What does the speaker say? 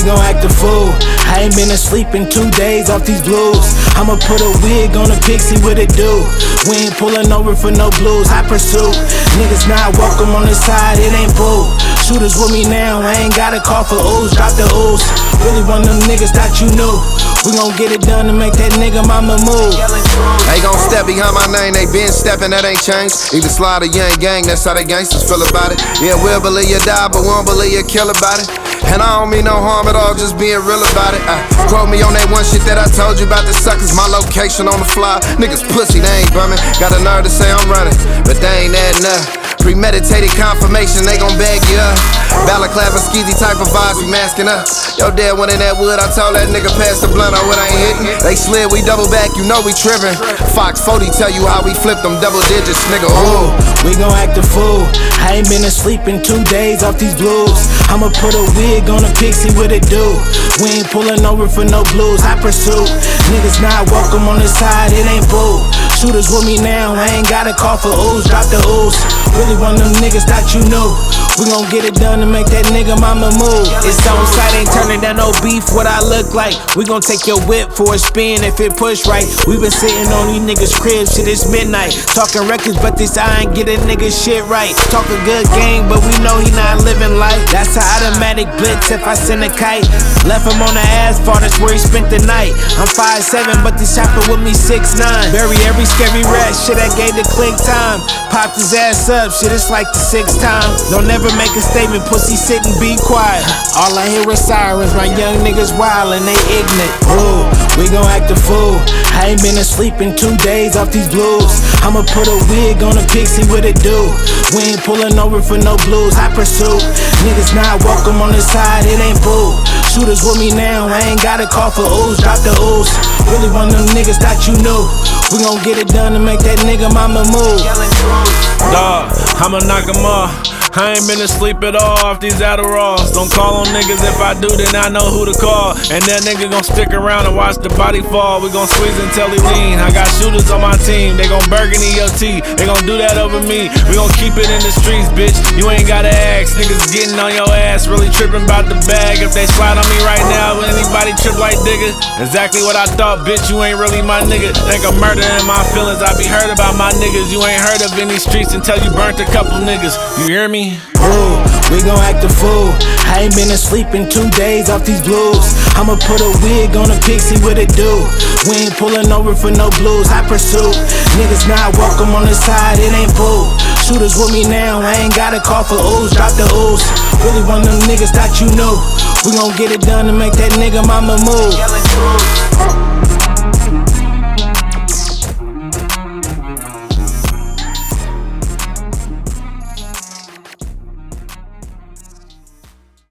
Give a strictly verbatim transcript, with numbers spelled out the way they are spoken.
gon' act a fool. I ain't been asleep in two days off these blues. I'ma put a wig on a pixie, what it do? We ain't pulling over for no blues, I pursue. Niggas not welcome on the side, it ain't boo. Shooters with me now, I ain't gotta call for ooze, drop the ooze. Really one of them niggas that you knew. We gon' get it done to make that nigga mama move. They gon' step behind my name, they been steppin', that ain't changed. Either slide or you ain't gang, that's how the gangsters feel about it. Yeah, we'll believe you die, but won't believe you kill about it. And I don't mean no harm at all, just being real about it. uh, Quote me on that one shit that I told you about the suckers. My location on the fly, niggas pussy, they ain't bumming. Got a nerve to say I'm running, but they ain't adding up. Premeditated confirmation, they gon' bag you up. Balaclava, skeezy type of vibes, we masking up. Yo, dad went in that wood, I told that nigga pass the blunt, oh, it ain't hitting. They slid, we double back, you know we trippin'. Fox forty tell you how we flipped them double digits, nigga, ooh. We gon' act a fool. I ain't been asleep in two days off these blues. I'ma put a wig on a pixie, what it do? We ain't pulling over for no blues, I pursue. Niggas not welcome on the side, it ain't boo. Shooters with me now, I ain't gotta call for ooze, drop the ooze. Really one of them niggas that you knew. We gon' get it done to make that nigga mama move. It's on sight, ain't turning down no beef, what I look like. We gon' take your whip for a spin if it push right. We been sitting on these niggas' cribs, shit, it's midnight. Talking records, but this I ain't getting niggas shit right. Talk a good game, but we know he not living life. That's an automatic blitz if I send a kite. Left him on the asphalt, that's where he spent the night. I'm five seven, but this chopper with me six nine. Bury every scary rat, shit, I gave the click time. Popped his ass up, shit, it's like the sixth time. Don't never make a statement, pussy, sit and be quiet. All I hear is sirens, my young niggas wild and they ignorant. Ooh, we gon' act a fool. I ain't been asleep in two days off these blues. I'ma put a wig on a pixie, what it do? We ain't pulling over for no blues, I pursue. Niggas not welcome on the side, it ain't boo. Shooters with me now, I ain't gotta call for ooze, drop the ooze. Really one of them niggas that you knew. We gon' get it done to make that nigga mama move. Dawg, I'ma knock him off. I ain't been asleep at all off these Adderalls. Don't call on niggas, if I do then I know who to call. And that nigga gon' stick around and watch the body fall. We gon' squeeze until he lean. I got shooters on my team, they gon' burgundy your tea. They gon' do that over me, we gon' keep it in the streets, bitch. You ain't gotta ask, niggas getting on your ass. Really trippin' about the bag, if they slide on me right now, will anybody trip like digga? Exactly what I thought, bitch, you ain't really my nigga. Think I'm murdering my feelings, I be heard about my niggas. You ain't heard of any streets until you burnt a couple niggas, you hear me? Ooh, we gon' act a fool. I ain't been asleep in two days off these blues. I'ma put a wig on a pixie, what it do? We ain't pulling over for no blues, I pursue. Niggas not welcome on the side, it ain't boo. Shooters with me now, I ain't gotta call for ooze, drop the ooze. Really one of them niggas that you knew. We gon' get it done to make that nigga mama move.